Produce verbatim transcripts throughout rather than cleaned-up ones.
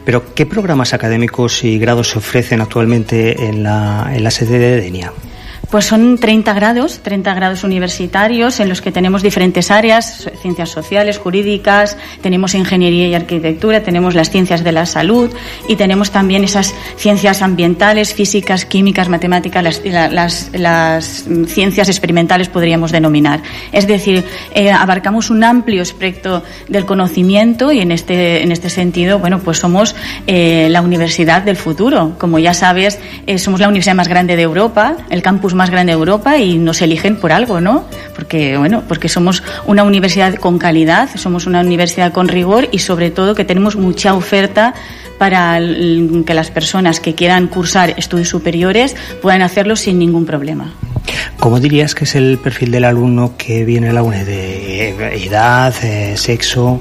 Pero, ¿qué programas académicos y grados se ofrecen actualmente en la, en la sede de Denia? Pues son treinta grados, treinta grados universitarios en los que tenemos diferentes áreas, ciencias sociales, jurídicas, tenemos ingeniería y arquitectura, tenemos las ciencias de la salud y tenemos también esas ciencias ambientales, físicas, químicas, matemáticas, las, las, las ciencias experimentales podríamos denominar. Es decir, eh, abarcamos un amplio espectro del conocimiento y en este, en este sentido, bueno, pues somos eh, la universidad del futuro. Como ya sabes, eh, somos la universidad más grande de Europa, el campus más grande de Europa y nos eligen por algo, ¿no? Porque, bueno, porque somos una universidad con calidad, somos una universidad con rigor y sobre todo que tenemos mucha oferta para que las personas que quieran cursar estudios superiores puedan hacerlo sin ningún problema. ¿Cómo dirías que es el perfil del alumno que viene a la UNED? ¿De edad, eh, sexo?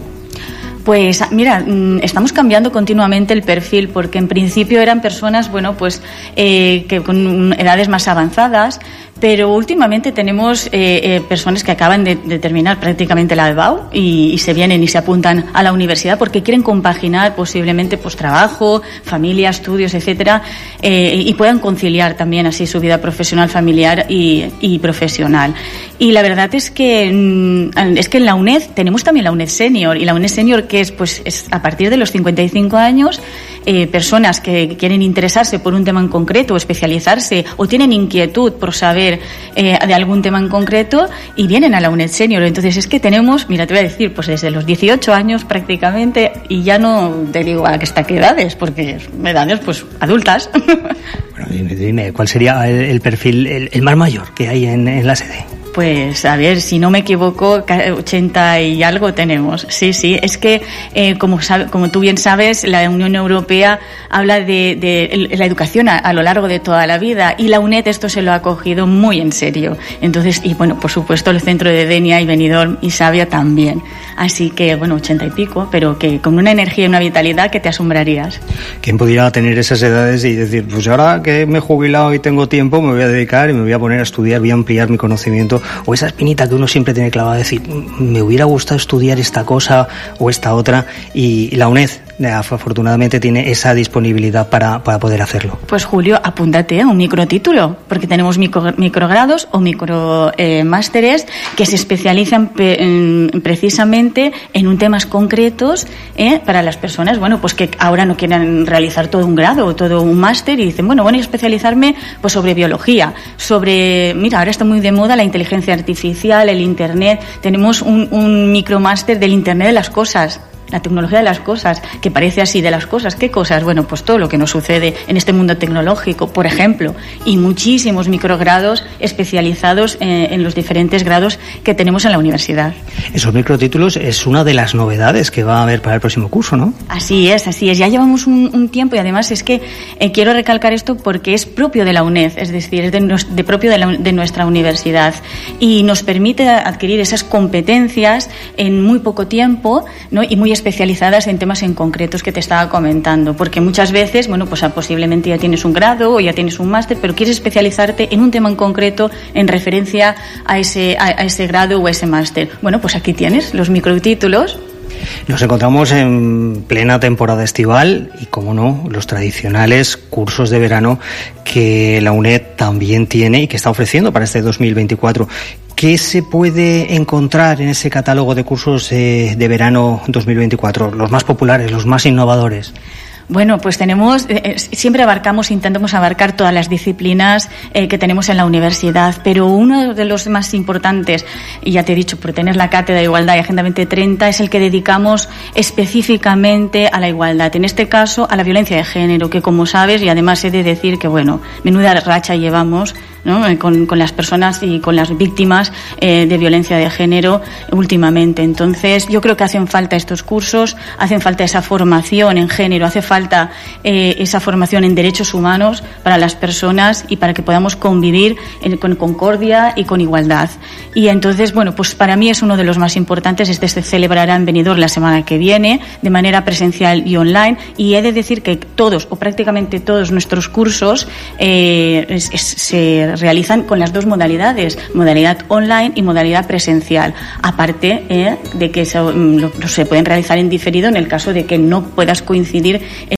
Pues mira, estamos cambiando continuamente el perfil porque en principio eran personas, bueno, pues eh, que con edades más avanzadas, pero últimamente tenemos eh, eh, personas que acaban de, de terminar prácticamente la EBAU y, y se vienen y se apuntan a la universidad porque quieren compaginar posiblemente pues trabajo, familia, estudios, etcétera, eh, y puedan conciliar también así su vida profesional, familiar y, y profesional. Y la verdad es que es que en la UNED tenemos también la UNED Senior y la UNED Senior que es pues es a partir de los cincuenta y cinco años, eh, personas que quieren interesarse por un tema en concreto o especializarse o tienen inquietud por saber eh, de algún tema en concreto y vienen a la UNED Senior. Entonces es que tenemos, mira, te voy a decir, pues desde los dieciocho años prácticamente y ya no te digo a qué hasta qué edades, porque edades pues adultas. Bueno, dime, dime ¿cuál sería el, el perfil, el, el más mayor que hay en, en la sede? Pues, a ver, si no me equivoco, ochenta y algo tenemos. Sí, sí, es que, eh, como sabe, como tú bien sabes, la Unión Europea habla de, de la educación a, a lo largo de toda la vida y la UNED esto se lo ha cogido muy en serio. Entonces, y bueno, por supuesto, el centro de Denia y Benidorm y Savia también. Así que, bueno, ochenta y pico, pero que con una energía y una vitalidad que te asombrarías. ¿Quién pudiera tener esas edades y decir, pues ahora que me he jubilado y tengo tiempo, me voy a dedicar y me voy a poner a estudiar, voy a ampliar mi conocimiento? O esa espinita que uno siempre tiene clavada, decir, me hubiera gustado estudiar esta cosa o esta otra, y la UNED afortunadamente tiene esa disponibilidad para, para poder hacerlo. Pues Julio, apúntate a un microtítulo, porque tenemos micro, microgrados o micromásteres eh, que se especializan pe, en, precisamente en un temas concretos eh, para las personas, bueno, pues que ahora no quieren realizar todo un grado o todo un máster y dicen, bueno, voy a especializarme pues sobre biología, sobre, mira, ahora está muy de moda la inteligencia artificial, el internet, tenemos un, un micromáster del internet de las cosas. La tecnología de las cosas, que parece así de las cosas. ¿Qué cosas? Bueno, pues todo lo que nos sucede en este mundo tecnológico, por ejemplo, y muchísimos microgrados especializados en, en los diferentes grados que tenemos en la universidad. Esos microtítulos es una de las novedades que va a haber para el próximo curso, ¿no? Así es, así es. Ya llevamos un, un tiempo y además es que eh, quiero recalcar esto porque es propio de la UNED, es decir, es de, nos, de propio de, la, de nuestra universidad y nos permite adquirir esas competencias en muy poco tiempo, ¿no? Y muy especializadas en temas en concretos que te estaba comentando, porque muchas veces, bueno, pues posiblemente ya tienes un grado o ya tienes un máster, pero quieres especializarte en un tema en concreto en referencia a ese, a, a ese grado o a ese máster. Bueno, pues aquí tienes los microtítulos. Nos encontramos en plena temporada estival y, como no, los tradicionales cursos de verano que la UNED también tiene y que está ofreciendo para este dos mil veinticuatro. ¿Qué se puede encontrar en ese catálogo de cursos eh, de verano dos mil veinticuatro? Los más populares, los más innovadores. Bueno, pues tenemos, eh, siempre abarcamos, intentamos abarcar todas las disciplinas eh, que tenemos en la universidad, pero uno de los más importantes, y ya te he dicho, por tener la cátedra de Igualdad y Agenda veinte treinta, es el que dedicamos específicamente a la igualdad, en este caso a la violencia de género, que como sabes, y además he de decir que, bueno, menuda racha llevamos, ¿no? Con, con las personas y con las víctimas eh, de violencia de género últimamente. Entonces, yo creo que hacen falta estos cursos, hacen falta esa formación en género, hace falta eh, esa formación en derechos humanos para las personas y para que podamos convivir en, con concordia y con igualdad. Y entonces, bueno, pues para mí es uno de los más importantes. Este se celebrará en Benidorm la semana que viene, de manera presencial y online, y he de decir que todos, o prácticamente todos nuestros cursos eh, es, es, se realizan con las dos modalidades, modalidad online y modalidad presencial, aparte eh, de que se, lo, se pueden realizar en diferido en el caso de que no puedas coincidir